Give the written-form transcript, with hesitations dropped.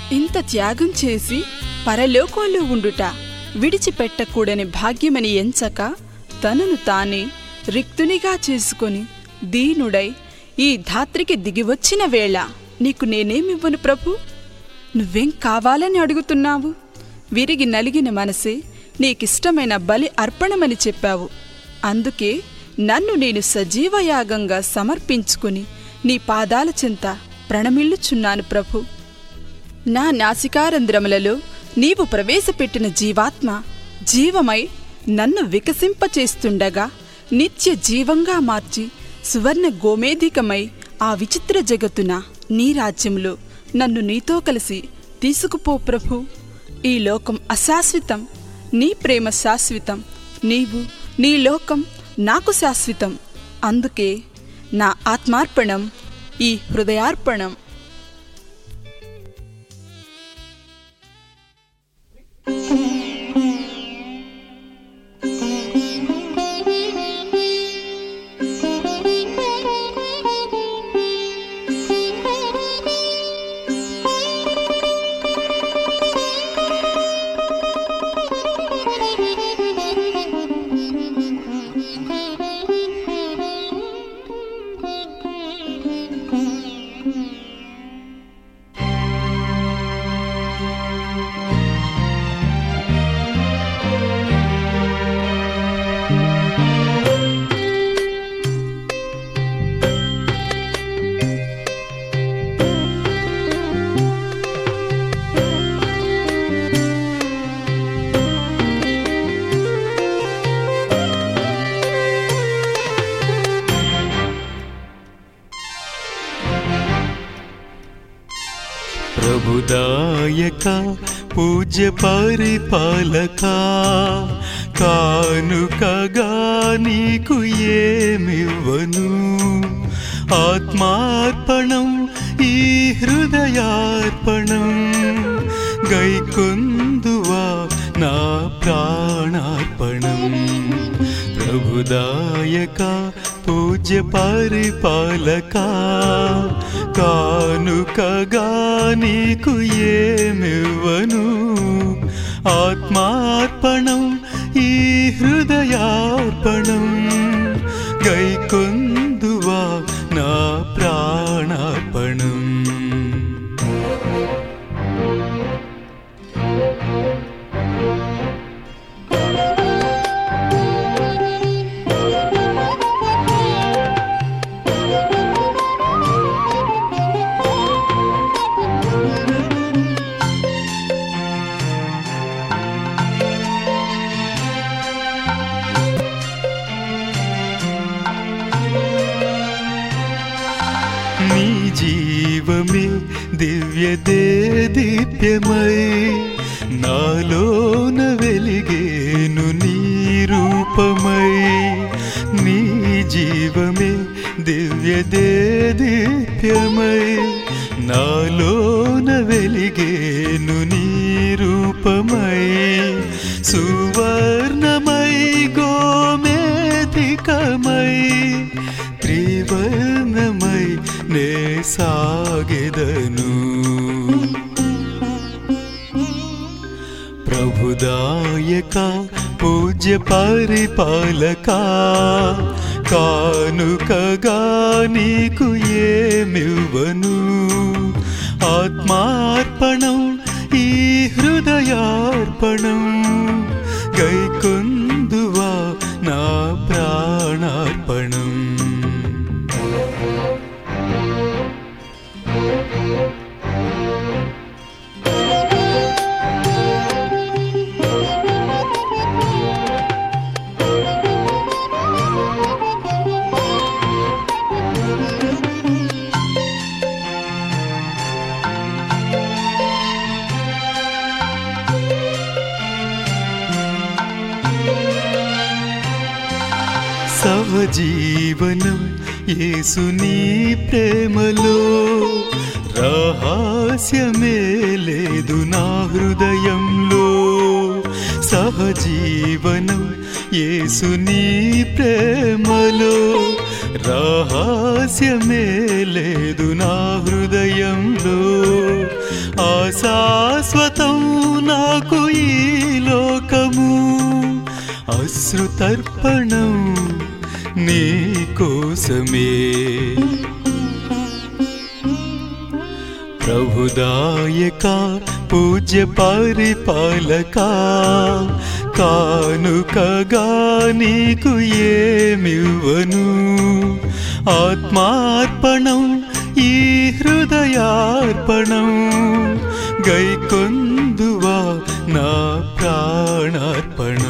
ఇంత త్యాగం చేసి పరలోకంలో ఉండుట విడిచిపెట్టకూడని భాగ్యమని ఎంచక తనను తానే రిక్తునిగా చేసుకొని దీనుడై ఈ ధాత్రికి దిగివచ్చిన వేళ నీకు నేనేమివ్వను ప్రభు? నువ్వేం కావాలని అడుగుతున్నావు? విరిగి నలిగిన మనసే నీకిష్టమైన బలి అర్పణమని చెప్పావు. అందుకే నన్ను నేను సజీవయాగంగా సమర్పించుకుని నీ పాదాల చెంత ప్రణమిల్లుచున్నాను ప్రభు. నా నాసికారంధ్రములలో నీవు ప్రవేశపెట్టిన జీవాత్మ జీవమై నన్ను వికసింపచేస్తుండగా నిత్య జీవంగా మార్చి సువర్ణ గోమేధికమై ఆ విచిత్ర జగత్తున నీ రాజ్యంలో నన్ను నీతో కలిసి తీసుకుపో ప్రభు. ఈ లోకం అశాశ్వతం, నీ ప్రేమ శాశ్వతం. నీవు, నీ లోకం నాకు శాశ్వతం. అందుకే నా ఆత్మార్పణం, ఈ హృదయార్పణం. ప్రభుదాయక పూజ్య పరిపాలక కానుకగా నీకు ఏమివ్వను? ఆత్మార్పణం, ఈ హృదయార్పణం. గైకొందువా నా ప్రాణార్పణం. ప్రభుదాయక పూజ్య పరిపాలక కానుకగా నీకు ఏమివ్వను? ఆత్మార్పణం, ఈ హృదయార్పణం. గైకొందువా నా ప్రాణార్పణం. నీ జీవమే దివ్య దేదీప్యమై నాలోన వెలిగేను నీ రూపమై. నీ జీవమే దివ్య దేదీప్యమై నాలోన వెలిగేను నీ రూపమై. సువర్ణమై గోమేధికమై త్రివర్ణమై నే సాగెదను. ప్రభుదాయక పూజ్య పరిపాలక కానుకగా నీకు ఏమివ్వను? ఆత్మార్పణం, ఈ హృదయార్పణం. గైకొందువా నా ప్రాణార్పణం. సహజీవనం యేసుని ప్రేమలో రహస్యమే లేదు నా హృదయంలో. సహజీవనం యేసుని ప్రేమలో రహస్యమే లేదు నా హృదయంలో. ఆశాశ్వతం నాకు ఈ లోకము, అశ్రుతర్పణం నీ కోసమే. ప్రభుదాయక పూజ్య పరిపాలక, కానుకగా నీకు ఏమివ్వను, ఆత్మార్పణం ఈ హృదయార్పణం, గైకొందువా నా ప్రాణార్పణం.